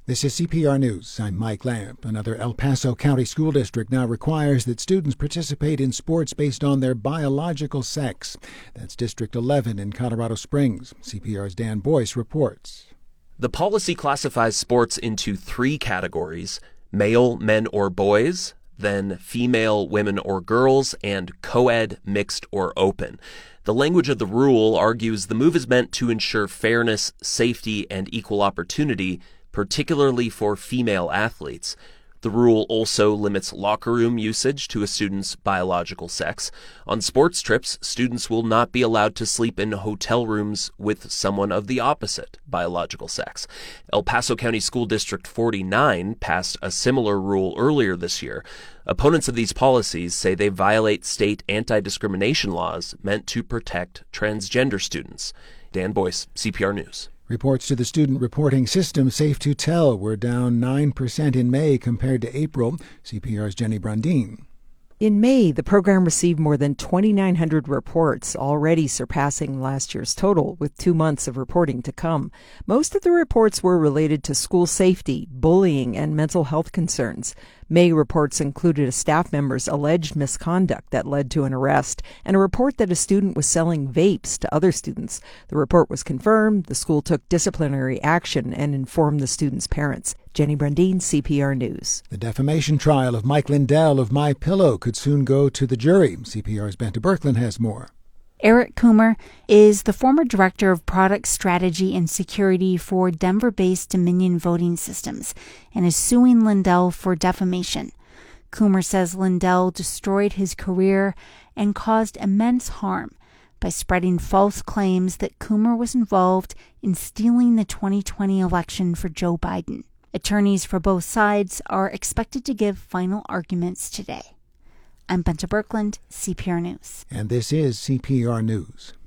This is CPR News. I'm Mike Lamp. Another El Paso County school district now requires that students participate in sports based on their biological sex. That's District 11 in Colorado Springs. CPR's Dan Boyce reports. The policy classifies sports into three categories: male, men, or boys, then female, women, or girls, and co-ed, mixed, or open. The language of the rule argues the move is meant to ensure fairness, safety, and equal opportunity, particularly for female athletes. The rule also limits locker room usage to a student's biological sex. On sports trips, students will not be allowed to sleep in hotel rooms with someone of the opposite biological sex. El Paso County School District 49 passed a similar rule earlier this year. Opponents of these policies say they violate state anti-discrimination laws meant to protect transgender students. Dan Boyce, CPR News. Reports to the student reporting system Safe to Tell were down 9% in May compared to April. CPR's Jenny Brundin. In May, the program received more than 2,900 reports, already surpassing last year's total, with 2 months of reporting to come. Most of the reports were related to school safety, bullying, and mental health concerns. May reports included a staff member's alleged misconduct that led to an arrest, and a report that a student was selling vapes to other students. The report was confirmed, the school took disciplinary action, and informed the students' parents. Jenny Brundin, CPR News. The defamation trial of Mike Lindell of MyPillow could soon go to the jury. CPR's Benta Birkeland has more. Eric Coomer is the former director of product strategy and security for Denver-based Dominion Voting Systems and is suing Lindell for defamation. Coomer says Lindell destroyed his career and caused immense harm by spreading false claims that Coomer was involved in stealing the 2020 election for Joe Biden. Attorneys for both sides are expected to give final arguments today. I'm Benta Birkeland, CPR News. And this is CPR News.